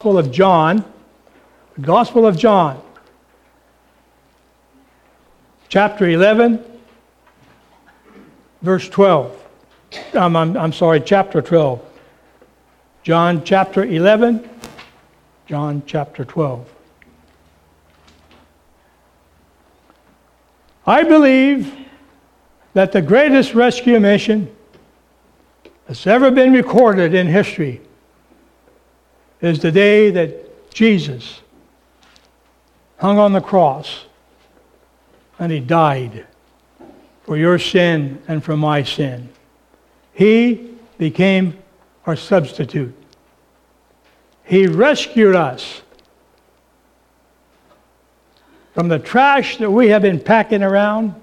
Gospel of John, the Gospel of John, chapter 11, verse 12. Chapter 12. John chapter 11, John chapter 12. I believe that the greatest rescue mission that's ever been recorded in history is the day that Jesus hung on the cross and He died for your sin and for my sin. He became our substitute. He rescued us from the trash that we have been packing around,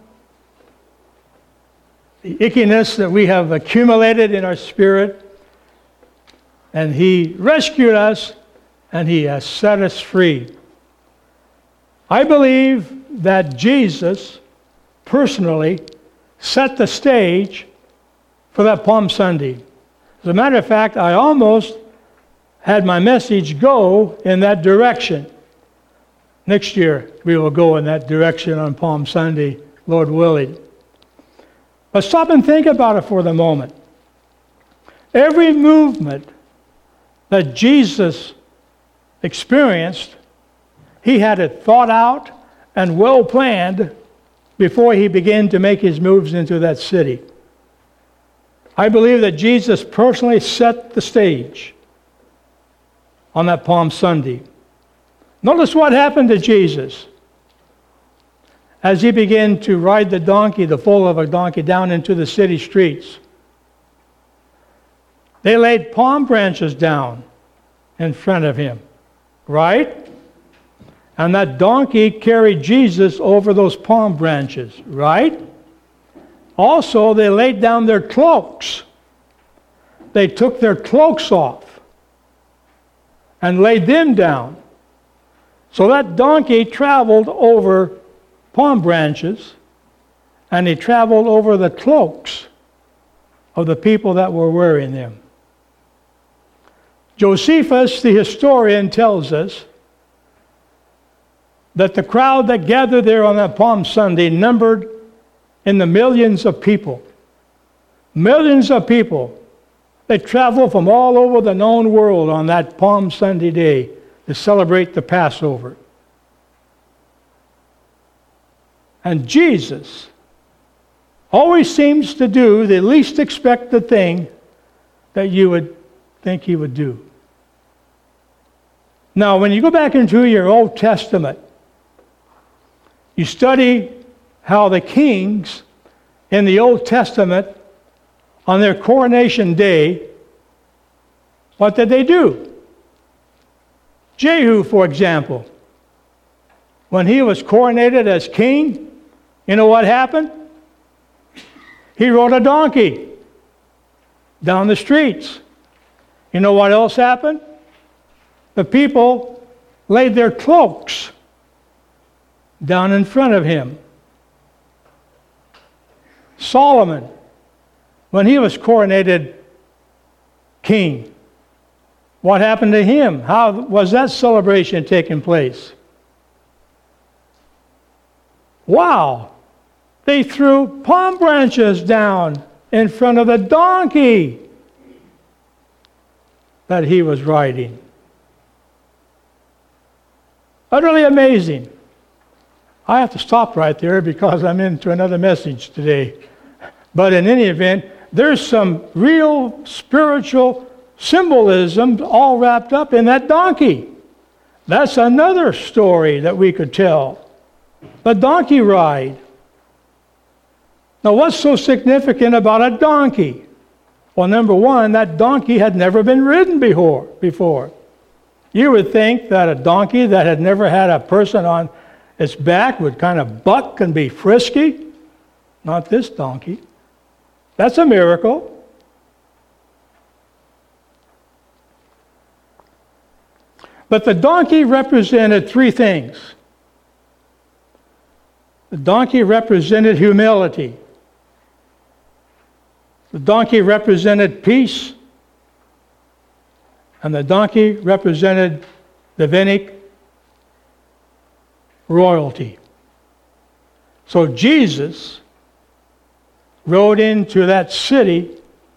the ickiness that we have accumulated in our spirit, and He rescued us and He has set us free. I believe that Jesus personally set the stage for that Palm Sunday. As a matter of fact, I almost had my message go in that direction. Next year, we will go in that direction on Palm Sunday, Lord willing. But stop and think about it for the moment. Every movement that Jesus experienced, He had it thought out and well planned before He began to make His moves into that city. I believe that Jesus personally set the stage on that Palm Sunday. Notice what happened to Jesus as He began to ride the foal of a donkey, down into the city streets. They laid palm branches down in front of Him, right? And that donkey carried Jesus over those palm branches, right? Also, they laid down their cloaks. They took their cloaks off and laid them down. So that donkey traveled over palm branches, and he traveled over the cloaks of the people that were wearing them. Josephus, the historian, tells us that the crowd that gathered there on that Palm Sunday numbered in the millions of people. Millions of people. They traveled from all over the known world on that Palm Sunday day to celebrate the Passover. And Jesus always seems to do the least expected thing that you would think He would do. Now, when you go back into your Old Testament, you study how the kings in the Old Testament, on their coronation day, what did they do? Jehu, for example, when he was coronated as king, you know what happened? He rode a donkey down the streets. You know what else happened? The people laid their cloaks down in front of him. Solomon, when he was coronated king, what happened to him? How was that celebration taking place? Wow! They threw palm branches down in front of the donkey that he was riding. Utterly amazing. I have to stop right there because I'm into another message today. But in any event, there's some real spiritual symbolism all wrapped up in that donkey. That's another story that we could tell. The donkey ride. Now, what's so significant about a donkey? Well, number one, that donkey had never been ridden before. You would think that a donkey that had never had a person on its back would kind of buck and be frisky. Not this donkey. That's a miracle. But the donkey represented three things. The donkey represented humility. The donkey represented peace. and the donkey represented Davidic royalty. So Jesus rode into that city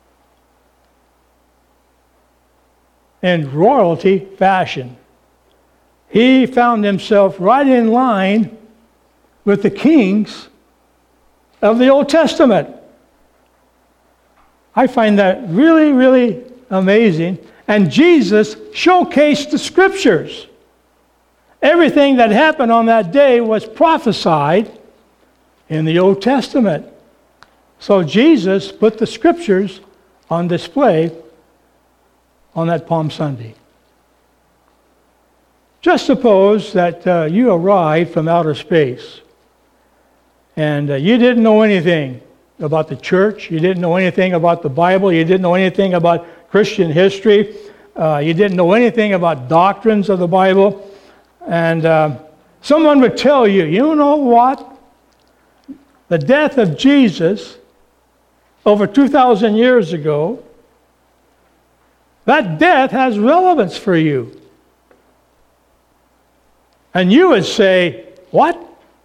in royalty fashion. He found himself right in line with the kings of the Old Testament. I find that really, really amazing. And Jesus showcased the Scriptures. Everything that happened on that day was prophesied in the Old Testament. So Jesus put the Scriptures on display on that Palm Sunday. Just suppose that you arrived from outer space and you didn't know anything about the church, you didn't know anything about the Bible, you didn't know anything about Christian history, you didn't know anything about doctrines of the Bible, and someone would tell you, you know what? The death of Jesus over 2,000 years ago, that death has relevance for you. And you would say, what?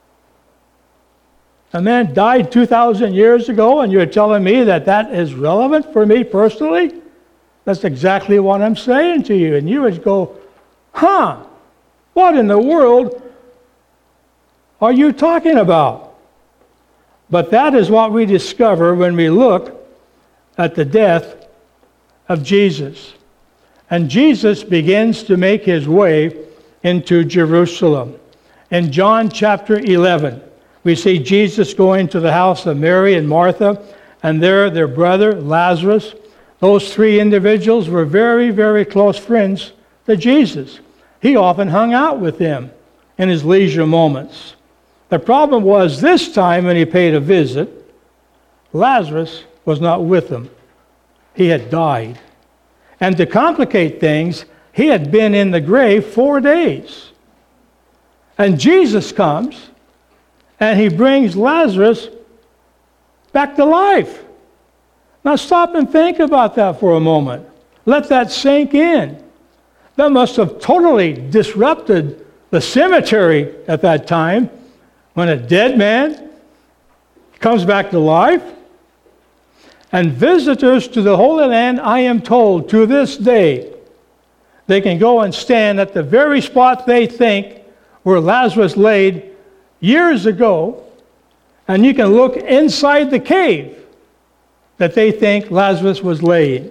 A man died 2,000 years ago and you're telling me that that is relevant for me personally? That's exactly what I'm saying to you. And you would go, what in the world are you talking about? But that is what we discover when we look at the death of Jesus. And Jesus begins to make his way into Jerusalem. In John chapter 11, we see Jesus going to the house of Mary and Martha, and there their brother Lazarus. Those three individuals were very, very close friends to Jesus. He often hung out with them in his leisure moments. The problem was this time when he paid a visit, Lazarus was not with them. He had died. And to complicate things, he had been in the grave 4 days. And Jesus comes, and he brings Lazarus back to life. Now stop and think about that for a moment. Let that sink in. That must have totally disrupted the cemetery at that time when a dead man comes back to life. And visitors to the Holy Land, I am told, to this day, they can go and stand at the very spot they think where Lazarus laid years ago, and you can look inside the cave that they think Lazarus was laying.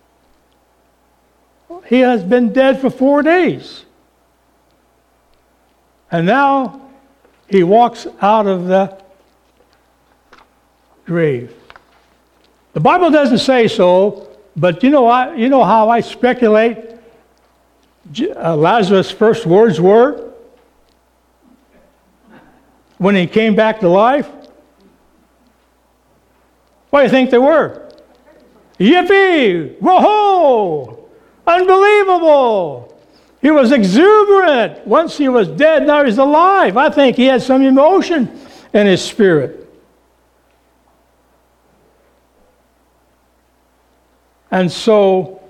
He has been dead for 4 days. And now he walks out of the grave. The Bible doesn't say so, but you know how I speculate Lazarus' first words were when he came back to life? What do you think they were? Yippee! Whoa! Unbelievable! He was exuberant. Once he was dead, now he's alive. I think he had some emotion in his spirit. And so,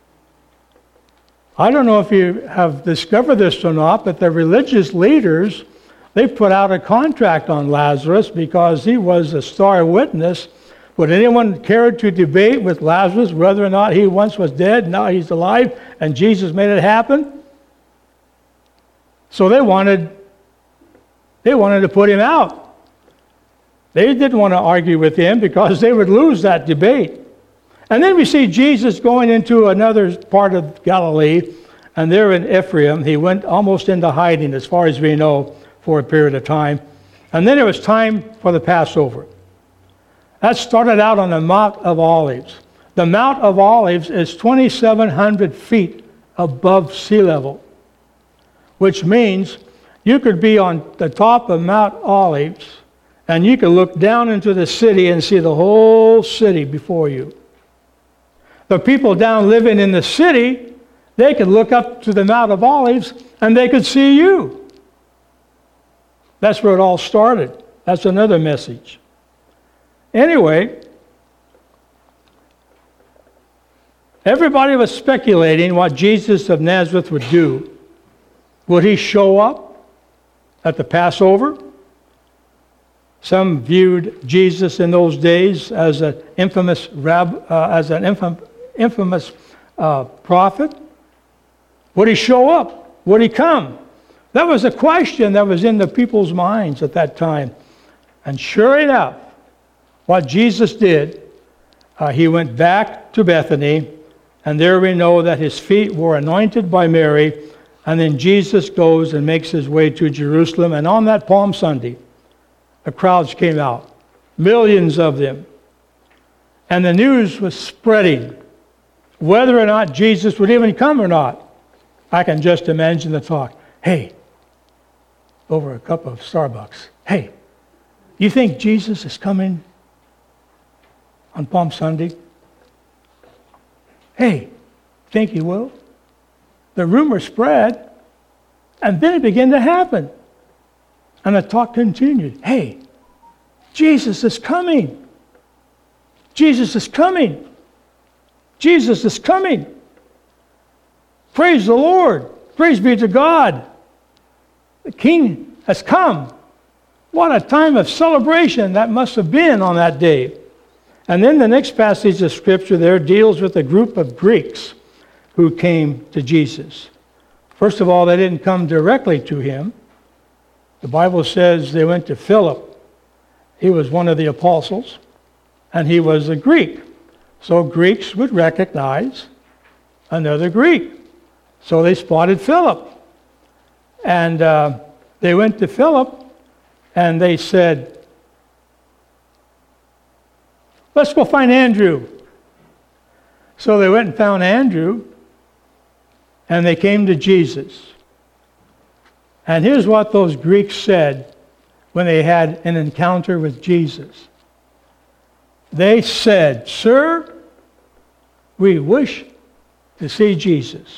I don't know if you have discovered this or not, but the religious leaders, they put out a contract on Lazarus because he was a star witness. Would anyone care to debate with Lazarus whether or not he once was dead, now he's alive, and Jesus made it happen? So they wanted to put him out. They didn't want to argue with him because they would lose that debate. And then we see Jesus going into another part of Galilee, and there in Ephraim, he went almost into hiding, as far as we know, for a period of time. And then it was time for the Passover. That started out on the Mount of Olives. The Mount of Olives is 2,700 feet above sea level, which means you could be on the top of Mount Olives, and you could look down into the city and see the whole city before you. The people down living in the city, they could look up to the Mount of Olives and they could see you. That's where it all started. That's another message. Anyway, Everybody was speculating what Jesus of Nazareth would do. Would he show up at the Passover? Some viewed Jesus in those days as an infamous prophet. Would he show up? Would he come? That was a question that was in the people's minds at that time. And sure enough, what Jesus did, he went back to Bethany, and there we know that his feet were anointed by Mary, and then Jesus goes and makes his way to Jerusalem. And on that Palm Sunday, the crowds came out, millions of them. And the news was spreading, whether or not Jesus would even come or not. I can just imagine the talk. Hey, over a cup of Starbucks. Hey, you think Jesus is coming on Palm Sunday? Hey, think he will? The rumor spread, and then it began to happen. And the talk continued. Hey, Jesus is coming. Jesus is coming. Jesus is coming. Praise the Lord. Praise be to God. The King has come. What a time of celebration that must have been on that day. And then the next passage of Scripture there deals with a group of Greeks who came to Jesus. First of all, they didn't come directly to him. The Bible says they went to Philip. He was one of the apostles, and he was a Greek. So Greeks would recognize another Greek. So they spotted Philip. And they went to Philip, and they said, let's go find Andrew. So they went and found Andrew, and they came to Jesus. And here's what those Greeks said when they had an encounter with Jesus. They said, "Sir, we wish to see Jesus."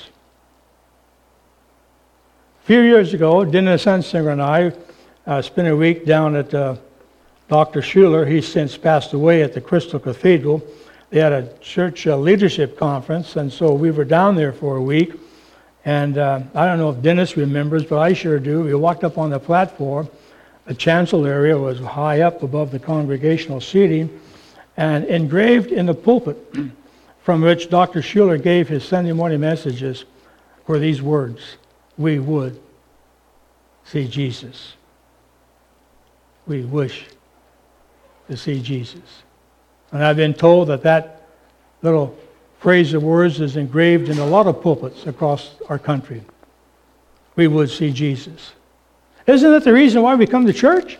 A few years ago, Dennis Hunsinger and I spent a week down at Dr. Schuler. He's since passed away at the Crystal Cathedral. They had a church leadership conference, and so we were down there for a week. And I don't know if Dennis remembers, but I sure do. We walked up on the platform. The chancel area was high up above the congregational seating, and engraved in the pulpit from which Dr. Schuler gave his Sunday morning messages were these words: "We would see Jesus. We wish to see Jesus." And I've been told that that little phrase of words is engraved in a lot of pulpits across our country. We would see Jesus. Isn't that the reason why we come to church?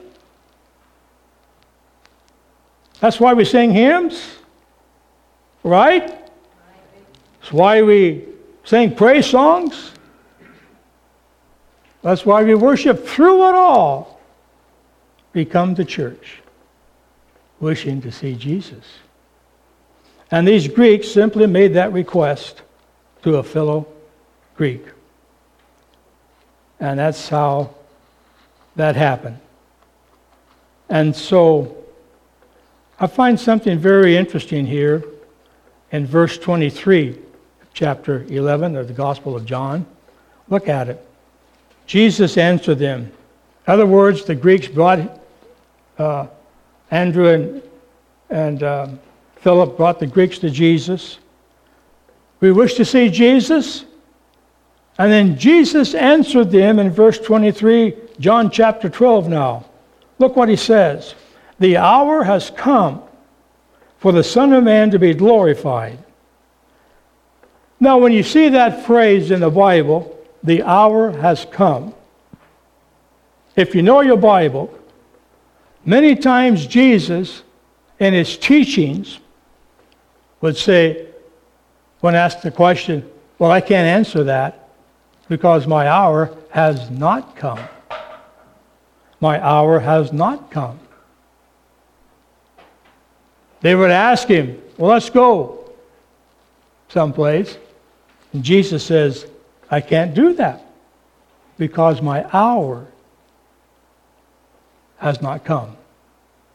That's why we sing hymns, right? That's why we sing praise songs. That's why we worship through it all. We come to church wishing to see Jesus. And these Greeks simply made that request to a fellow Greek. And that's how that happened. And so I find something very interesting here in verse 23, chapter 11 of the Gospel of John. Look at it. Jesus answered them. In other words, the Greeks brought Andrew and Philip brought the Greeks to Jesus. We wish to see Jesus. And then Jesus answered them in verse 23, John chapter 12 now. Look what he says. The hour has come for the Son of Man to be glorified. Now, when you see that phrase in the Bible, the hour has come. If you know your Bible, many times Jesus, in his teachings, would say, when asked the question, well, I can't answer that because my hour has not come. My hour has not come. They would ask him, well, let's go someplace. And Jesus says, I can't do that because my hour has not come.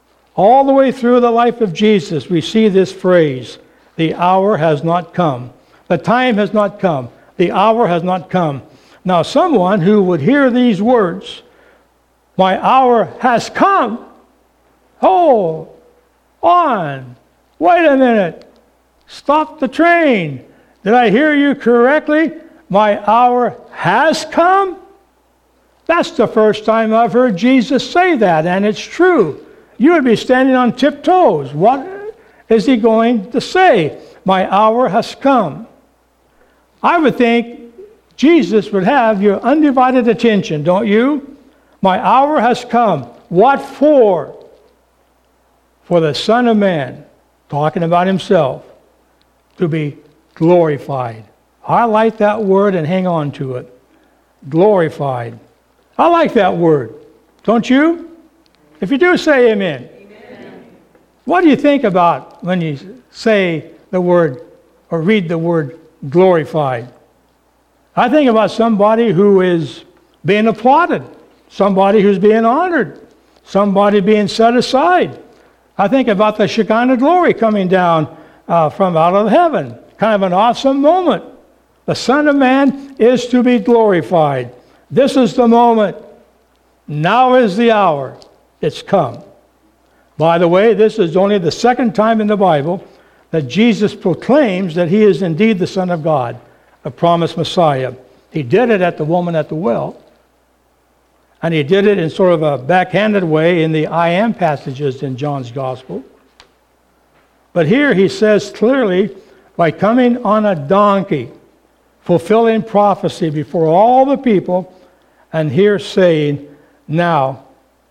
All the way through the life of Jesus, we see this phrase, the hour has not come. The time has not come. The hour has not come. Now, someone who would hear these words, my hour has come. Hold on. Wait a minute. Stop the train. Did I hear you correctly? My hour has come? That's the first time I've heard Jesus say that, and it's true. You would be standing on tiptoes. What is he going to say? My hour has come. I would think Jesus would have your undivided attention, don't you? My hour has come. What for? For the Son of Man, talking about himself, to be glorified. I like that word and hang on to it. Glorified. I like that word. Don't you? If you do, say amen. Amen. What do you think about when you say the word or read the word glorified? I think about somebody who is being applauded, somebody who's being honored, somebody being set aside. I think about the Shekinah glory coming down from out of heaven. Kind of an awesome moment. The Son of Man is to be glorified. This is the moment. Now is the hour. It's come. By the way, this is only the second time in the Bible that Jesus proclaims that he is indeed the Son of God, a promised Messiah. He did it at the woman at the well. And he did it in sort of a backhanded way in the I am passages in John's Gospel. But here he says clearly, by coming on a donkey, fulfilling prophecy before all the people, and here saying, now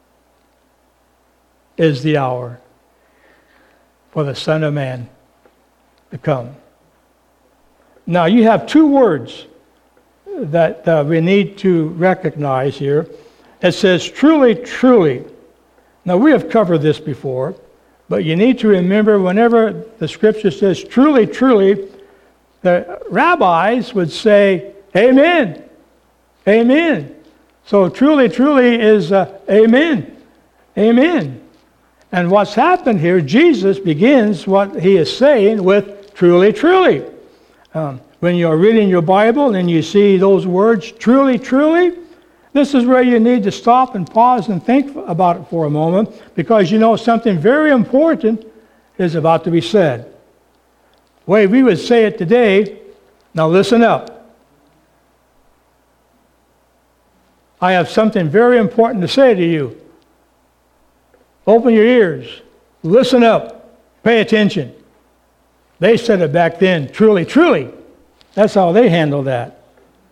is the hour for the Son of Man to come. Now you have two words that we need to recognize here. It says, truly, truly. Now we have covered this before, but you need to remember whenever the scripture says, truly, truly, the rabbis would say, amen, amen. So truly, truly is amen, amen. And what's happened here, Jesus begins what he is saying with truly, truly. When you're reading your Bible and you see those words, truly, truly, this is where you need to stop and pause and think about it for a moment, because you know something very important is about to be said. The way we would say it today, now listen up. I have something very important to say to you. Open your ears. Listen up. Pay attention. They said it back then, truly, truly. That's how they handled that.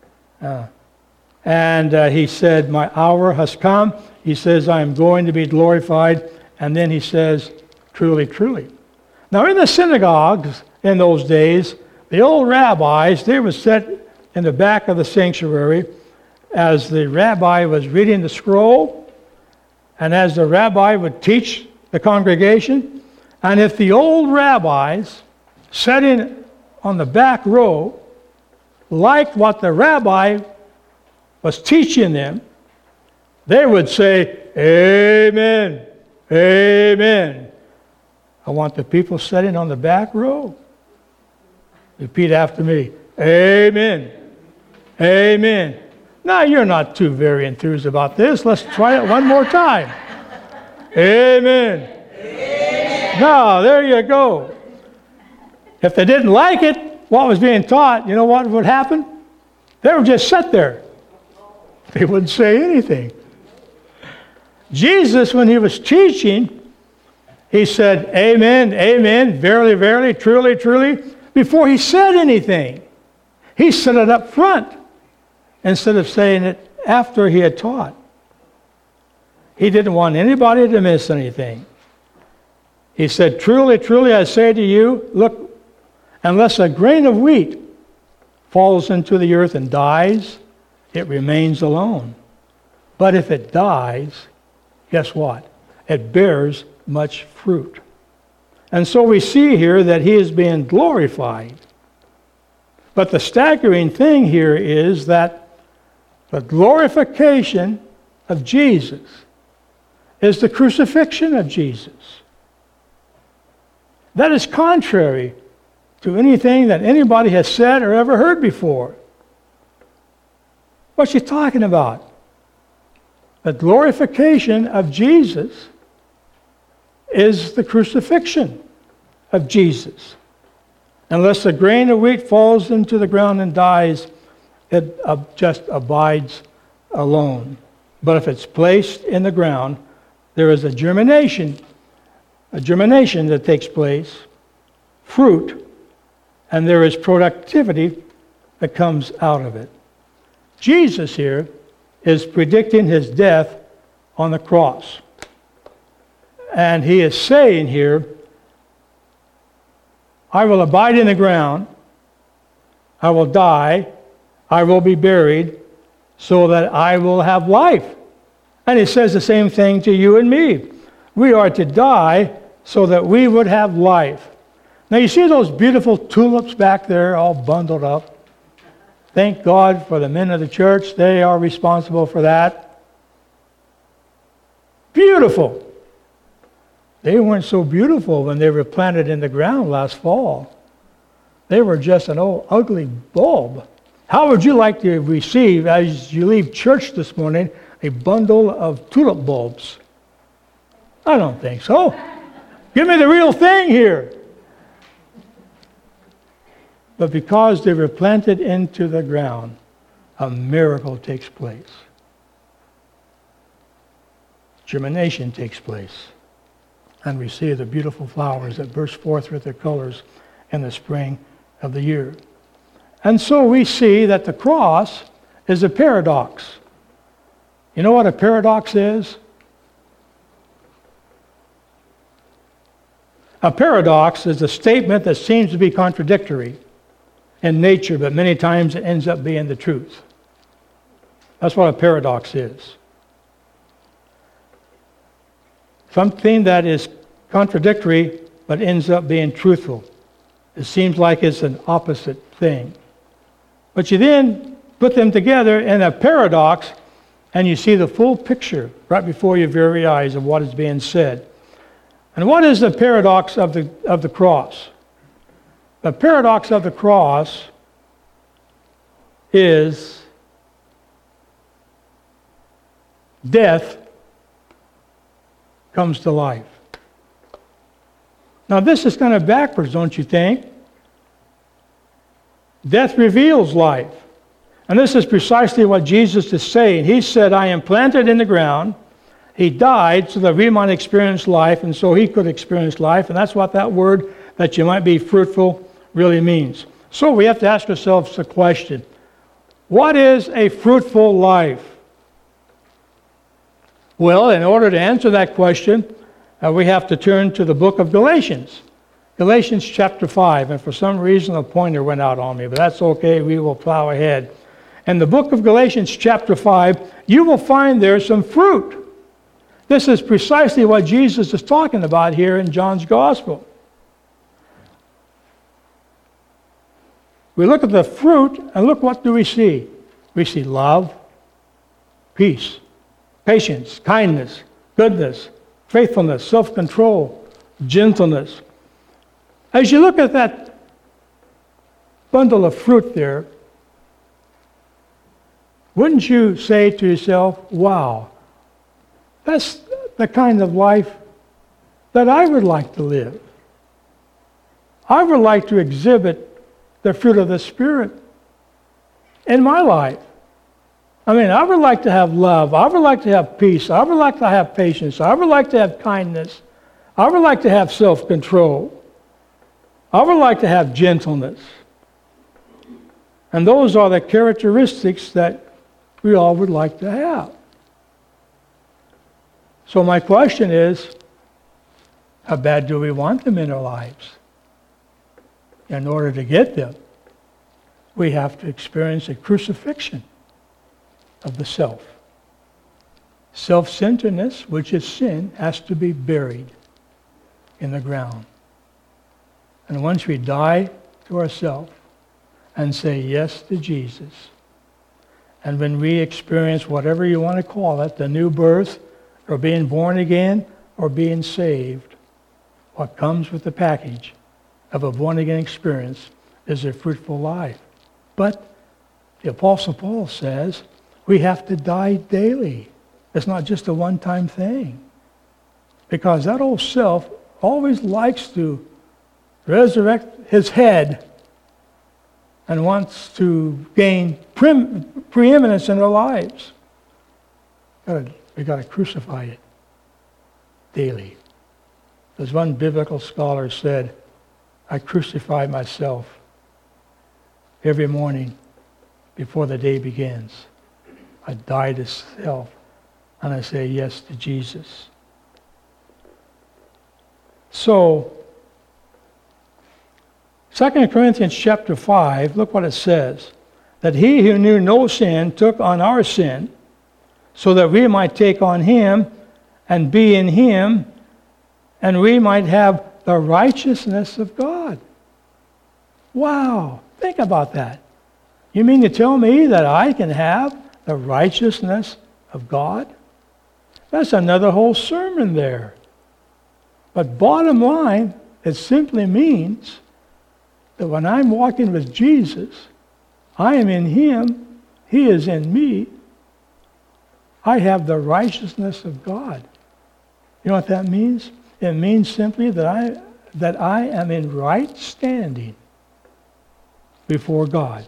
And he said, my hour has come. He says, I am going to be glorified. And then he says, truly, truly. Now in the synagogues in those days, the old rabbis, they would sit in the back of the sanctuary as the rabbi was reading the scroll, and as the rabbi would teach the congregation. And if the old rabbis sitting on the back row liked what the rabbi was teaching them, they would say, amen, amen. I want the people sitting on the back row. Repeat after me. Amen, amen. Now, you're not too very enthused about this. Let's try it one more time. Amen. Amen. Now, there you go. If they didn't like it, what was being taught, you know what would happen? They would just sit there. They wouldn't say anything. Jesus, when he was teaching, he said, amen, amen, verily, verily, truly, truly, before he said anything. He said it up front instead of saying it after he had taught. He didn't want anybody to miss anything. He said, truly, truly, I say to you, look, unless a grain of wheat falls into the earth and dies, it remains alone. But if it dies, guess what? It bears much fruit. And so we see here that he is being glorified. But the staggering thing here is that the glorification of Jesus is the crucifixion of Jesus. That is contrary to anything that anybody has said or ever heard before. What's she talking about? The glorification of Jesus is the crucifixion of Jesus. Unless a grain of wheat falls into the ground and dies, it just abides alone. But if it's placed in the ground, there is a germination that takes place, fruit, and there is productivity that comes out of it. Jesus here is predicting his death on the cross. And he is saying here, I will abide in the ground, I will die, I will be buried, so that I will have life. And he says the same thing to you and me. We are to die so that we would have life. Now you see those beautiful tulips back there all bundled up? Thank God for the men of the church. They are responsible for that. Beautiful. They weren't so beautiful when they were planted in the ground last fall. They were just an old ugly bulb. How would you like to receive, as you leave church this morning, a bundle of tulip bulbs? I don't think so. Give me the real thing here. But because they were planted into the ground, a miracle takes place. Germination takes place. And we see the beautiful flowers that burst forth with their colors in the spring of the year. And so we see that the cross is a paradox. You know what a paradox is? A paradox is a statement that seems to be contradictory in nature, but many times it ends up being the truth. That's what a paradox is. Something that is contradictory but ends up being truthful. It seems like it's an opposite thing. But you then put them together in a paradox and you see the full picture right before your very eyes of what is being said. And what is the paradox of the cross? The paradox of the cross is death comes to life. Now this is kind of backwards, don't you think? Death reveals life. And this is precisely what Jesus is saying. He said, I am planted in the ground. He died so that we might experience life, and so he could experience life. And that's what that word, that you might be fruitful, really means. So we have to ask ourselves the question, what is a fruitful life? Well, in order to answer that question, we have to turn to the book of Galatians. Galatians chapter 5, and for some reason a pointer went out on me, but that's okay, we will plow ahead. In the book of Galatians chapter 5, you will find there some fruit. This is precisely what Jesus is talking about here in John's Gospel. We look at the fruit, and look, what do we see? We see love, peace, patience, kindness, goodness, faithfulness, self-control, gentleness. As you look at that bundle of fruit there, wouldn't you say to yourself, wow, that's the kind of life that I would like to live. I would like to exhibit the fruit of the Spirit in my life. I mean, I would like to have love. I would like to have peace. I would like to have patience. I would like to have kindness. I would like to have self-control. I would like to have gentleness. And those are the characteristics that we all would like to have. So my question is, how bad do we want them in our lives? In order to get them, we have to experience a crucifixion of the self. Self-centeredness, which is sin, has to be buried in the ground. And once we die to ourselves and say yes to Jesus, and when we experience whatever you want to call it, the new birth, or being born again, or being saved, what comes with the package of a born-again experience is a fruitful life. But the Apostle Paul says we have to die daily. It's not just a one-time thing. Because that old self always likes to resurrect his head and wants to gain preeminence in our lives. We got to crucify it daily. As one biblical scholar said, I crucify myself every morning before the day begins. I die to self and I say yes to Jesus. So, 2 Corinthians chapter 5, look what it says. That he who knew no sin took on our sin, so that we might take on him and be in him, and we might have the righteousness of God. Wow, think about that. You mean to tell me that I can have the righteousness of God? That's another whole sermon there. But bottom line, it simply means that when I'm walking with Jesus, I am in him, he is in me. I have the righteousness of God. You know what that means? It means simply that I am in right standing before God.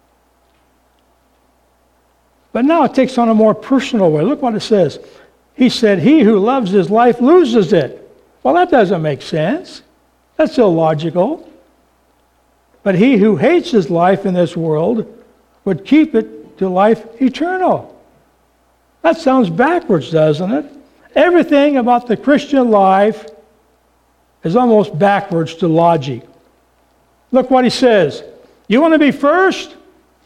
But now it takes on a more personal way. Look what it says. He said, he who loves his life loses it. Well, that doesn't make sense. That's illogical. But he who hates his life in this world would keep it to life eternal. That sounds backwards, doesn't it? Everything about the Christian life is almost backwards to logic. Look what he says. You want to be first?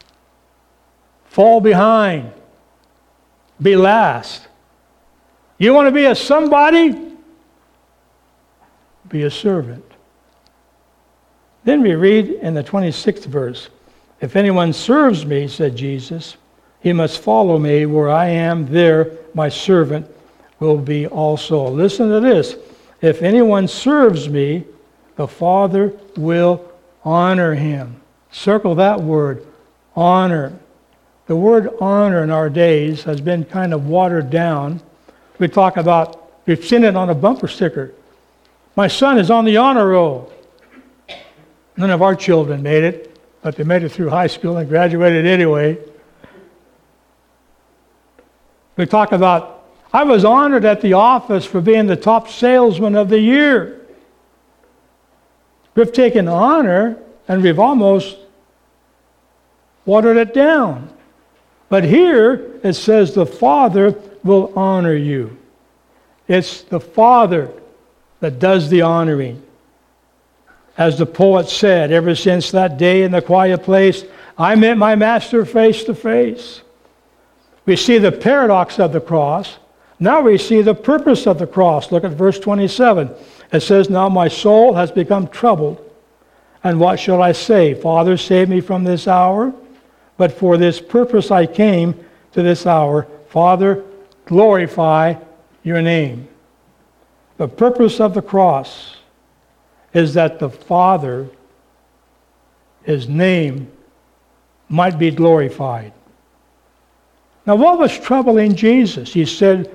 Fall behind. Be last. You want to be a somebody? Be a servant. Then we read in the 26th verse, if anyone serves me, said Jesus, he must follow me. Where I am, there my servant will be also. Listen to this. If anyone serves me, the Father will honor him. Circle that word, honor. The word honor in our days has been kind of watered down. We've seen it on a bumper sticker. My son is on the honor roll. None of our children made it, but they made it through high school and graduated anyway. We talk about, I was honored at the office for being the top salesman of the year. We've taken honor and we've almost watered it down. But here it says the Father will honor you. It's the Father that does the honoring. As the poet said, ever since that day in the quiet place, I met my Master face to face. We see the paradox of the cross. Now we see the purpose of the cross. Look at verse 27. It says, now my soul has become troubled. And what shall I say? Father, save me from this hour. But for this purpose I came to this hour. Father, glorify your name. The purpose of the cross is that the Father, his name, might be glorified. Now what was troubling Jesus? He said,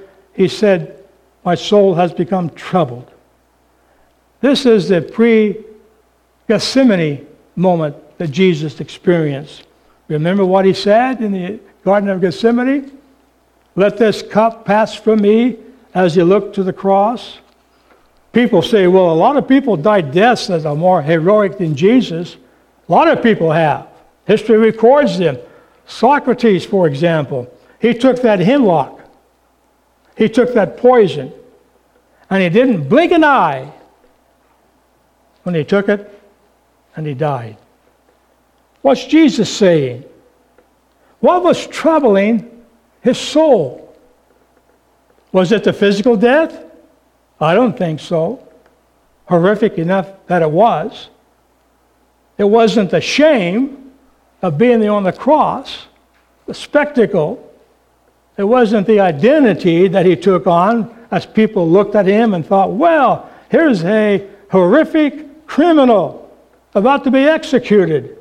my soul has become troubled. This is the pre-Gethsemane moment that Jesus experienced. Remember what he said in the Garden of Gethsemane? Let this cup pass from me as you look to the cross. People say, well, a lot of people died deaths that are more heroic than Jesus. A lot of people have. History records them. Socrates, for example, he took that hemlock. He took that poison. And he didn't blink an eye when he took it, and he died. What's Jesus saying? What was troubling his soul? Was it the physical death? I don't think so. Horrific enough that it was. It wasn't the shame of being there on the cross, the spectacle. It wasn't the identity that he took on as people looked at him and thought, well, here's a horrific criminal. about to be executed.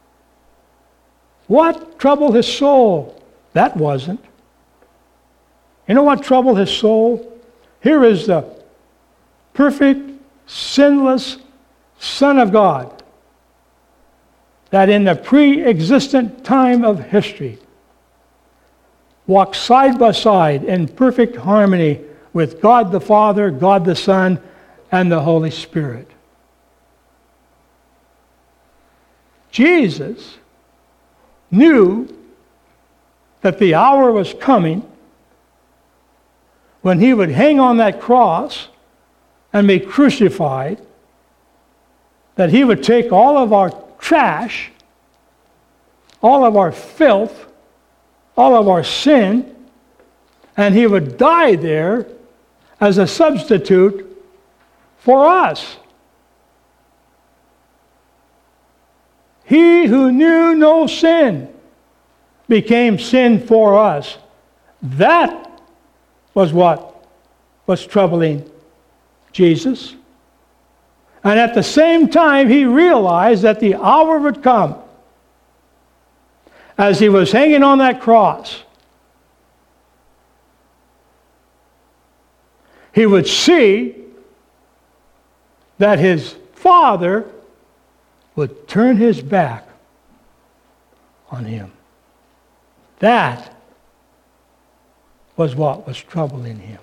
What troubled his soul? That wasn't. You know what troubled his soul? Here is the perfect, sinless Son of God that in the pre-existent time of history walked side by side in perfect harmony with God the Father, God the Son, and the Holy Spirit. Jesus knew that the hour was coming when he would hang on that cross and be crucified, that he would take all of our trash, all of our filth, all of our sin, and he would die there as a substitute for us. He who knew no sin became sin for us. That was what was troubling Jesus. And at the same time, he realized that the hour would come as he was hanging on that cross. He would see that his Father would turn his back on him. That was what was troubling him.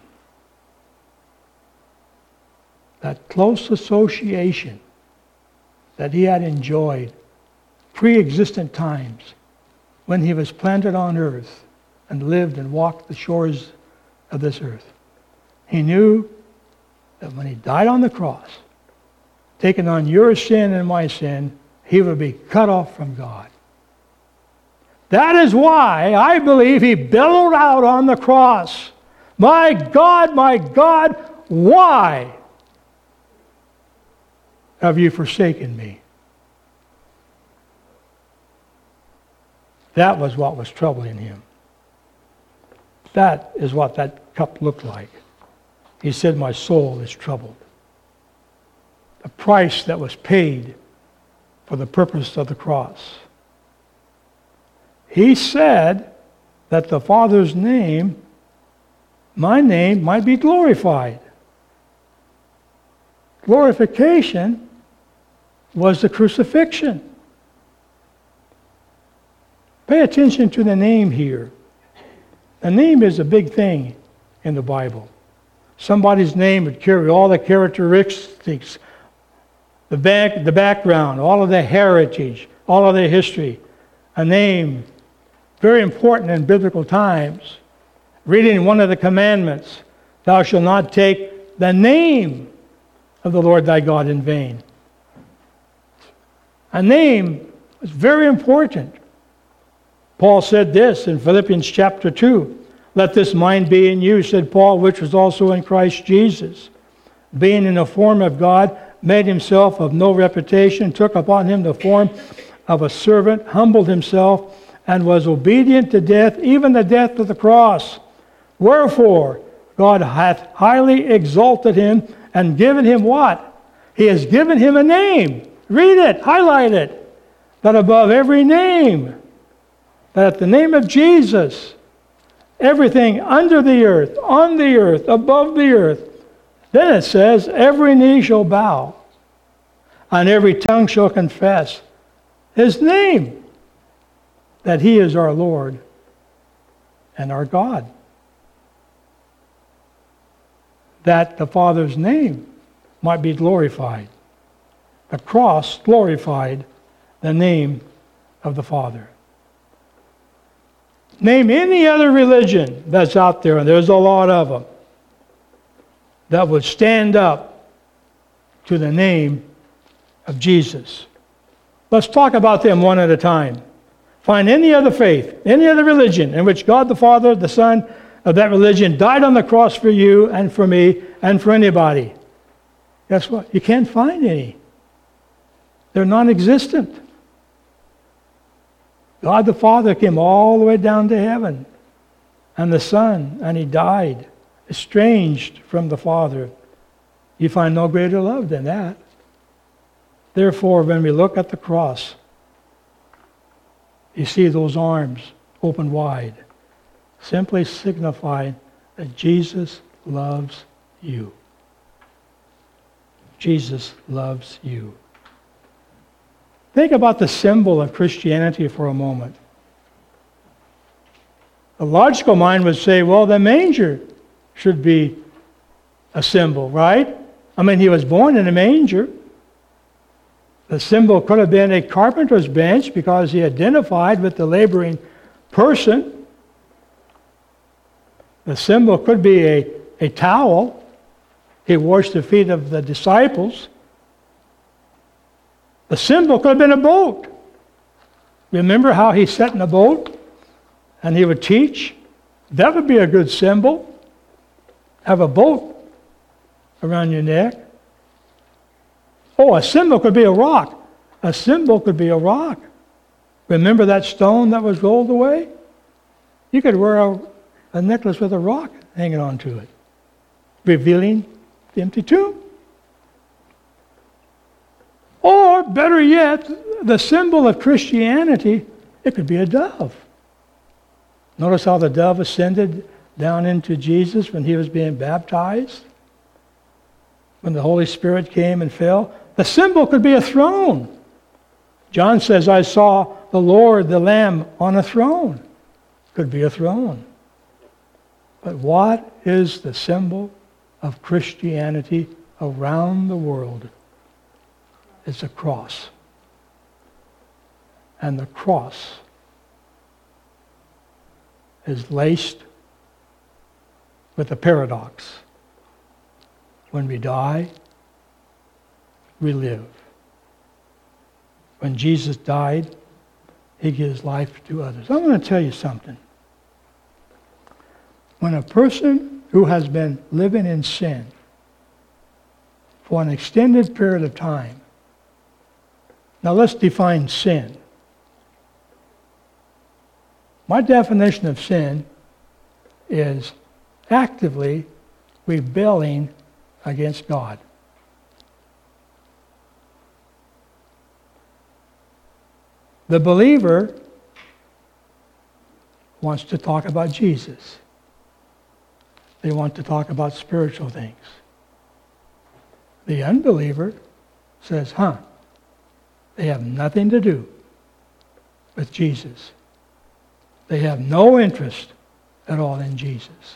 That close association that he had enjoyed pre-existent times when he was planted on earth and lived and walked the shores of this earth. He knew that when he died on the cross, taking on your sin and my sin, he would be cut off from God. That is why I believe he bellowed out on the cross, my God, why have you forsaken me?" That was what was troubling him. That is what that cup looked like. He said, "My soul is troubled." The price that was paid for the purpose of the cross. He said that the Father's name, my name, might be glorified. Glorification was the crucifixion. Pay attention to the name here. The name is a big thing in the Bible. Somebody's name would carry all the characteristics, the background, all of the heritage, all of the history. A name, very important in biblical times. Reading one of the commandments, "Thou shalt not take the name of the Lord thy God in vain." A name is very important. Paul said this in Philippians chapter 2. "Let this mind be in you," said Paul, "which was also in Christ Jesus. Being in the form of God, made himself of no reputation, took upon him the form of a servant, humbled himself, and was obedient to death, even the death of the cross. Wherefore, God hath highly exalted him and given him" what? He has given him a name. Read it, highlight it. "That above every name, that at the name of Jesus, everything under the earth, on the earth, above the earth." Then it says, "Every knee shall bow, and every tongue shall confess his name, that he is our Lord and our God." That the Father's name might be glorified. The cross glorified the name of the Father. Name any other religion that's out there, and there's a lot of them, that would stand up to the name of Jesus. Let's talk about them one at a time. Find any other faith, any other religion in which God the Father, the Son of that religion, died on the cross for you and for me and for anybody. Guess what? You can't find any. They're non-existent. God the Father came all the way down to heaven, and the Son, and he died, estranged from the Father. You find no greater love than that. Therefore, when we look at the cross, you see those arms open wide, simply signifying that Jesus loves you. Jesus loves you. Think about the symbol of Christianity for a moment. A logical mind would say, well, the manger should be a symbol, right? I mean, he was born in a manger. The symbol could have been a carpenter's bench because he identified with the laboring person. The symbol could be a towel. He washed the feet of the disciples. The symbol could have been a boat. Remember how he sat in a boat and he would teach? That would be a good symbol. Have a boat around your neck. Oh, a symbol could be a rock. A symbol could be a rock. Remember that stone that was rolled away? You could wear a necklace with a rock hanging onto it, revealing the empty tomb. Or, better yet, the symbol of Christianity, it could be a dove. Notice how the dove ascended down into Jesus when he was being baptized, when the Holy Spirit came and fell. The symbol could be a throne. John says, I saw the Lord, the Lamb, on a throne. Could be a throne. But what is the symbol of Christianity around the world? It's a cross. And the cross is laced with a paradox. When we die, we live. When Jesus died, he gives life to others. I'm going to tell you something. When a person who has been living in sin for an extended period of time, now let's define sin. My definition of sin is actively rebelling against God. The believer wants to talk about Jesus. They want to talk about spiritual things. The unbeliever says, they have nothing to do with Jesus. They have no interest at all in Jesus.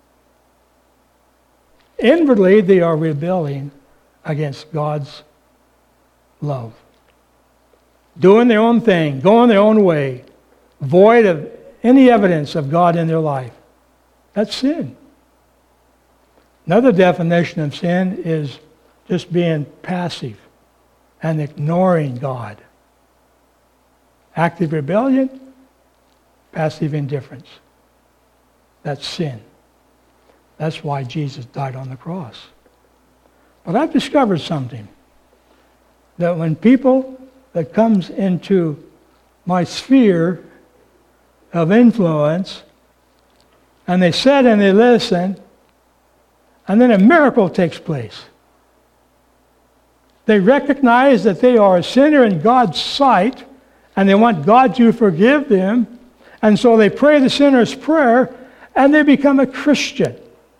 Inwardly, they are rebelling against God's love. Doing their own thing, going their own way, void of any evidence of God in their life. That's sin. Another definition of sin is just being passive and ignoring God. Active rebellion, passive indifference. That's sin. That's why Jesus died on the cross. But I've discovered something. That when people that comes into my sphere of influence, and they sit and they listen, and then a miracle takes place. They recognize that they are a sinner in God's sight, and they want God to forgive them, and so they pray the sinner's prayer, and they become a Christian.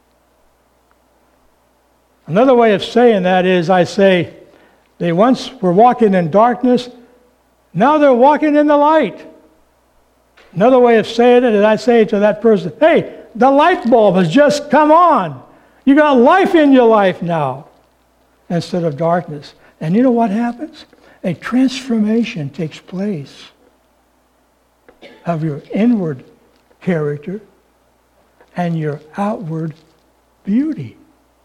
Another way of saying that is, I say, they once were walking in darkness, now they're walking in the light. Another way of saying it is I say to that person, hey, the light bulb has just come on. You got life in your life now instead of darkness. And you know what happens? A transformation takes place of your inward character and your outward beauty.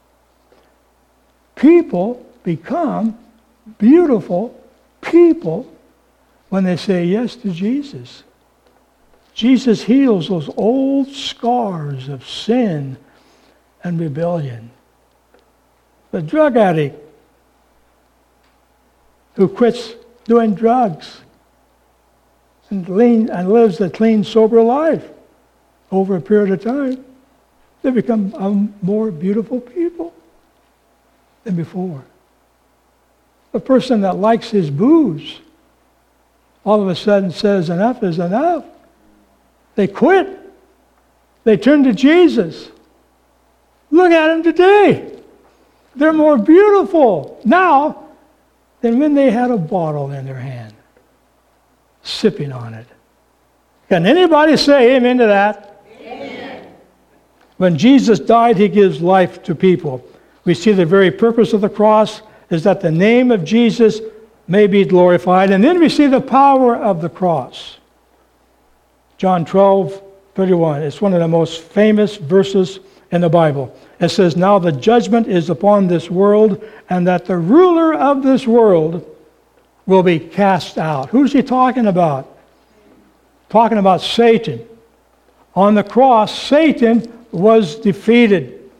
People become beautiful people when they say yes to Jesus. Jesus heals those old scars of sin and rebellion. The drug addict who quits doing drugs and lives a clean, sober life over a period of time, they become more beautiful people than before. The person that likes his booze all of a sudden says enough is enough. They quit. They turn to Jesus. Look at them today. They're more beautiful now than when they had a bottle in their hand, sipping on it. Can anybody say amen to that? Amen. When Jesus died, he gives life to people. We see the very purpose of the cross is that the name of Jesus may be glorified. And then we see the power of the cross. John 12:31. It's one of the most famous verses in the Bible. It says, now the judgment is upon this world, and that the ruler of this world will be cast out. Who's he talking about? Talking about Satan. On the cross, Satan was defeated.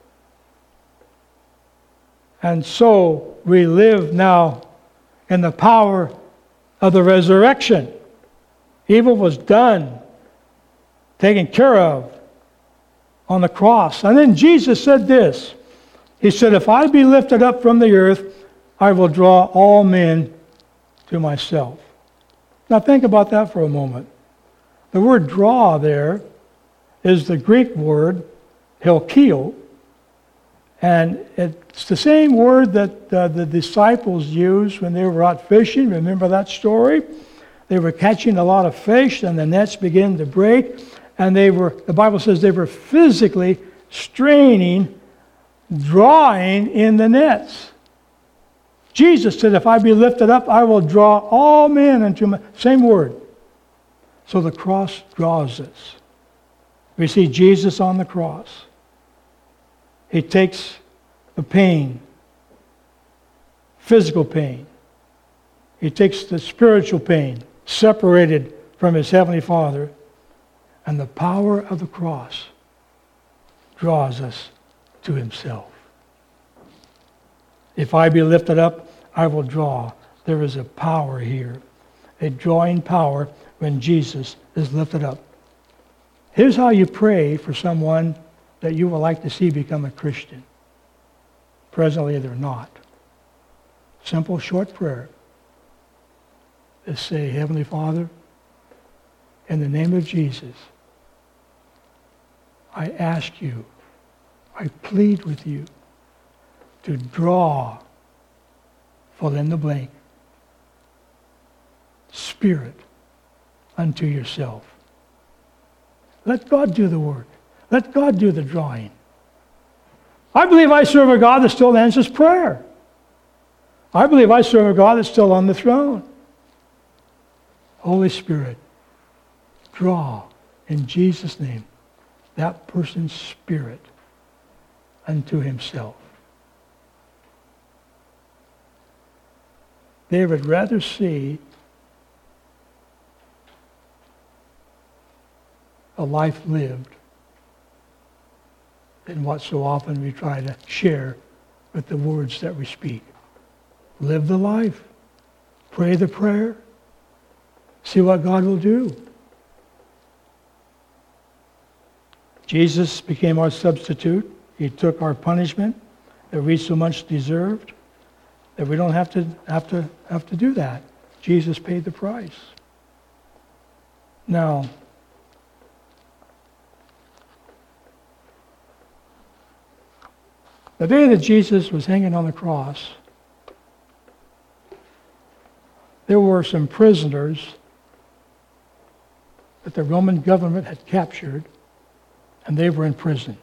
And so we live now in the power of the resurrection. Evil was done, taken care of on the cross. And then Jesus said this. He said, if I be lifted up from the earth, I will draw all men to myself. Now think about that for a moment. The word draw there is the Greek word helkio, and it's the same word that the disciples used when they were out fishing. Remember that story? They were catching a lot of fish, and the nets began to break, and the Bible says they were physically straining, drawing in the nets. Jesus said, if I be lifted up, I will draw all men unto me. Same word. So the cross draws us. We see Jesus on the cross. He takes the pain, physical pain. He takes the spiritual pain, separated from his heavenly Father. And the power of the cross draws us to himself. If I be lifted up, I will draw. There is a power here, a drawing power when Jesus is lifted up. Here's how you pray for someone that you would like to see become a Christian. Presently, they're not. Simple, short prayer. Just say, Heavenly Father, in the name of Jesus, I ask you, I plead with you to draw, fill in the blank, spirit unto yourself. Let God do the work. Let God do the drawing. I believe I serve a God that still answers prayer. I believe I serve a God that's still on the throne. Holy Spirit, draw in Jesus' name that person's spirit unto himself. They would rather see a life lived than what so often we try to share with the words that we speak. Live the life. Pray the prayer. See what God will do. Jesus became our substitute. He took our punishment that we so much deserved, that we don't have to do that. Jesus paid the price. Now, the day that Jesus was hanging on the cross, there were some prisoners that the Roman government had captured, and they were in prison.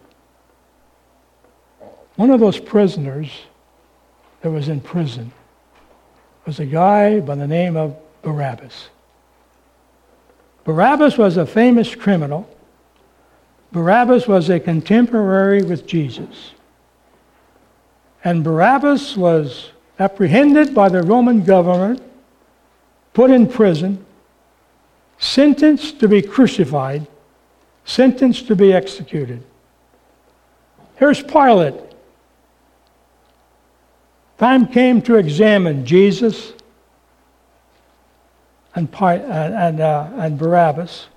One of those prisoners that was in prison was a guy by the name of Barabbas. Barabbas was a famous criminal. Barabbas was a contemporary with Jesus. And Barabbas was apprehended by the Roman government, put in prison, sentenced to be crucified, sentenced to be executed. Here's Pilate. Time came to examine Jesus and Barabbas.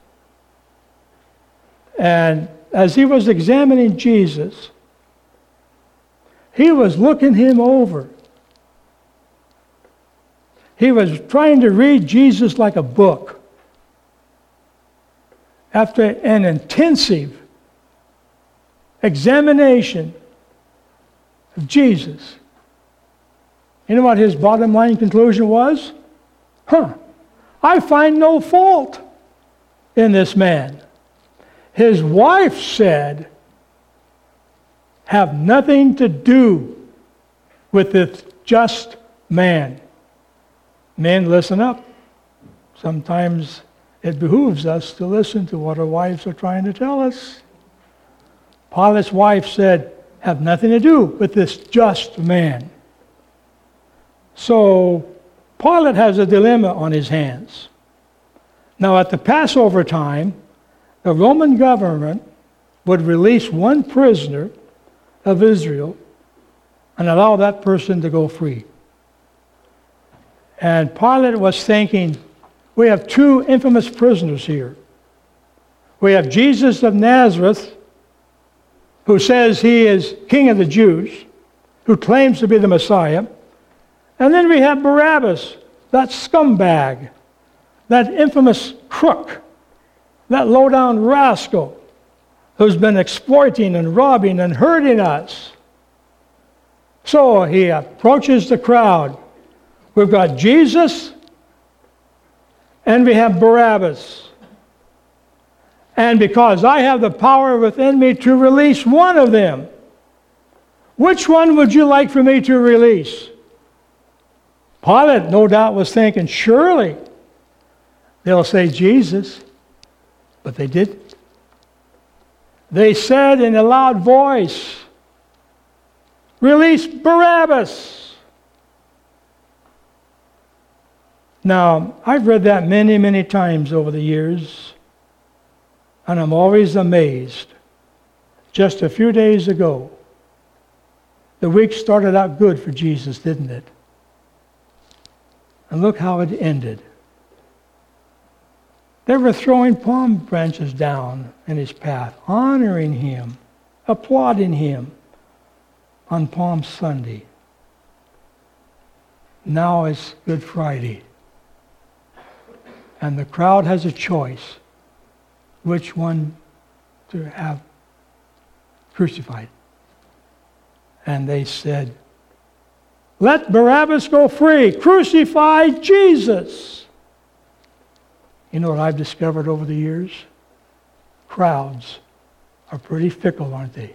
And as he was examining Jesus, he was looking him over. He was trying to read Jesus like a book. After an intensive examination of Jesus, you know what his bottom line conclusion was? I find no fault in this man. His wife said, have nothing to do with this just man. Men, listen up. Sometimes it behooves us to listen to what our wives are trying to tell us. Pilate's wife said, have nothing to do with this just man. So Pilate has a dilemma on his hands. Now at the Passover time, the Roman government would release one prisoner of Israel and allow that person to go free. And Pilate was thinking, we have two infamous prisoners here. We have Jesus of Nazareth, who says he is King of the Jews, who claims to be the Messiah. And then we have Barabbas, that scumbag, that infamous crook, that low-down rascal who's been exploiting and robbing and hurting us. So he approaches the crowd. We've got Jesus and we have Barabbas. And because I have the power within me to release one of them, which one would you like for me to release? Pilate, no doubt, was thinking, surely they'll say Jesus, but they didn't. They said in a loud voice, release Barabbas. Now, I've read that many, many times over the years, and I'm always amazed. Just a few days ago, the week started out good for Jesus, didn't it? And look how it ended. They were throwing palm branches down in his path, honoring him, applauding him on Palm Sunday. Now it's Good Friday. And the crowd has a choice which one to have crucified. And they said, let Barabbas go free. Crucify Jesus. You know what I've discovered over the years? Crowds are pretty fickle, aren't they?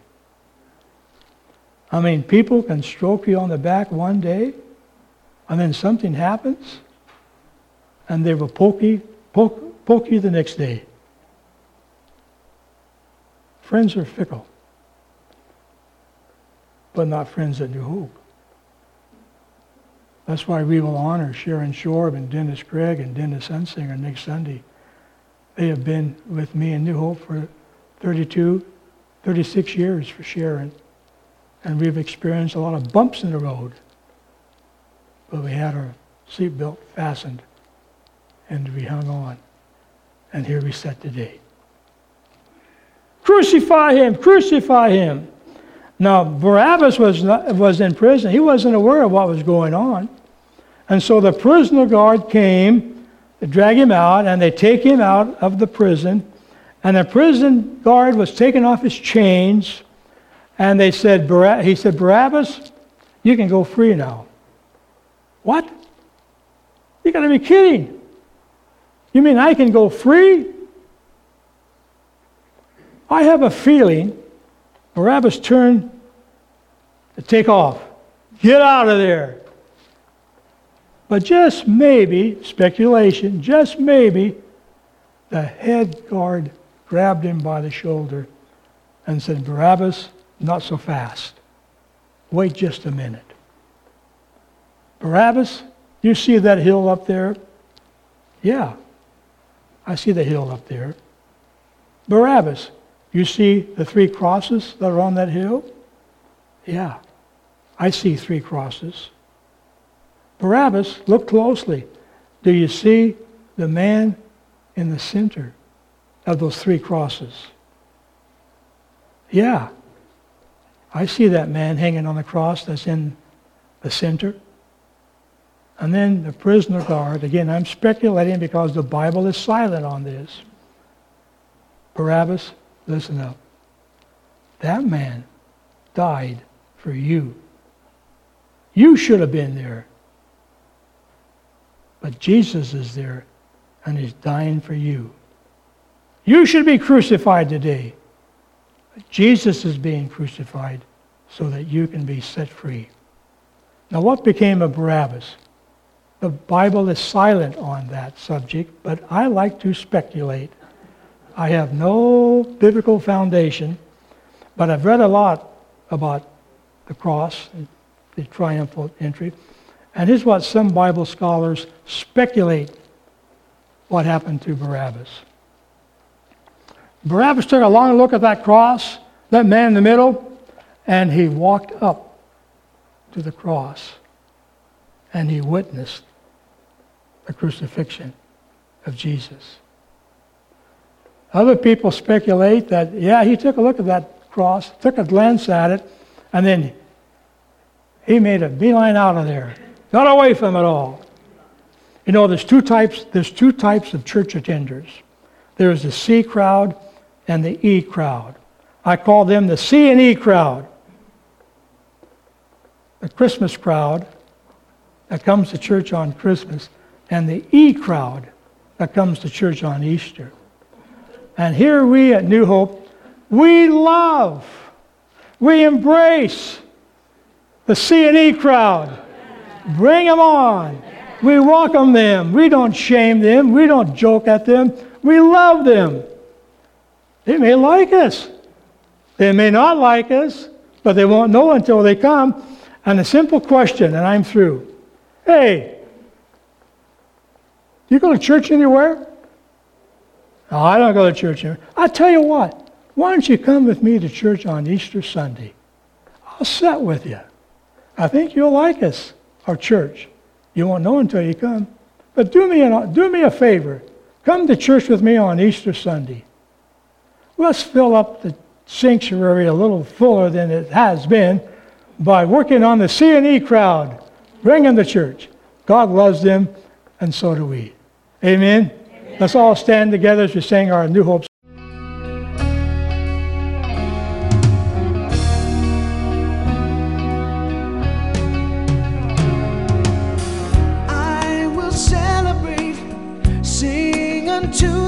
I mean, people can stroke you on the back one day, and then something happens, and they will poke you the next day. Friends are fickle, but not friends at New Hope. That's why we will honor Sharon Shorb and Dennis Craig and Dennis Unsinger next Sunday. They have been with me in New Hope for 36 years for Sharon. And we've experienced a lot of bumps in the road. But we had our seatbelt fastened and we hung on. And here we sit today. Crucify him! Crucify him! Now, Barabbas was in prison. He wasn't aware of what was going on. And so the prisoner guard came to drag him out, and they take him out of the prison. And the prison guard was taking off his chains, and he said, Barabbas, you can go free now. What? You got to be kidding. You mean I can go free? I have a feeling Barabbas turned to take off. Get out of there. But just maybe, speculation, just maybe, the head guard grabbed him by the shoulder and said, Barabbas, not so fast. Wait just a minute. Barabbas, you see that hill up there? Yeah, I see the hill up there. Barabbas, you see the 3 crosses that are on that hill? Yeah, I see 3 crosses. Barabbas, look closely. Do you see the man in the center of those 3 crosses? Yeah, I see that man hanging on the cross that's in the center. And then the prisoner guard, again, I'm speculating because the Bible is silent on this. Barabbas, listen up. That man died for you. You should have been there. But Jesus is there, and he's dying for you. You should be crucified today. But Jesus is being crucified so that you can be set free. Now, what became of Barabbas? The Bible is silent on that subject, but I like to speculate. I have no biblical foundation, but I've read a lot about the cross, the triumphal entry, and here's what some Bible scholars speculate what happened to Barabbas. Barabbas took a long look at that cross, that man in the middle, and he walked up to the cross, and he witnessed the crucifixion of Jesus. Other people speculate that, yeah, he took a look at that cross, took a glance at it, and then he made a beeline out of there. Got away from it all. You know, there's two types of church attenders. There's the C crowd and the E crowd. I call them the C and E crowd. The Christmas crowd that comes to church on Christmas, and the E crowd that comes to church on Easter. And here we at New Hope, we love, we embrace the C and E crowd. Bring them on. We welcome them. We don't shame them. We don't joke at them. We love them. They may like us. They may not like us, but they won't know until they come. And a simple question, and I'm through. Hey, do you go to church anywhere? No, I don't go to church anywhere. I tell you what, why don't you come with me to church on Easter Sunday? I'll sit with you. I think you'll like us, our church. You won't know until you come. But do me a favor. Come to church with me on Easter Sunday. Let's fill up the sanctuary a little fuller than it has been by working on the C and E crowd. Bring them to church. God loves them, and so do we. Amen? Amen. Let's all stand together as we sing our New Hope. I will celebrate, sing unto